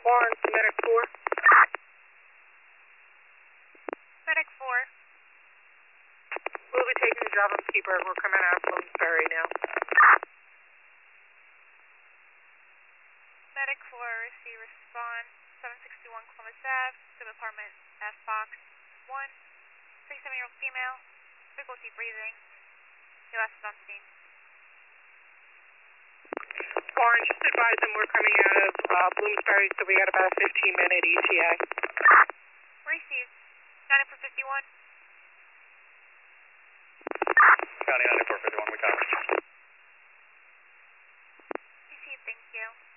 Orange, Medic 4. Medic 4. We'll be taking the job of keeper. We're coming out of Bloomsbury now. Medic 4, receive respond. 761 Columbus Ave, subapartment F box 1. 37-year-old female, difficulty breathing. He last on scene. Orange, just advise them we're coming out of Bloomsbury, so we got about a 15-minute ETA. Received. 9451. County 9451, we copy. Received, thank you.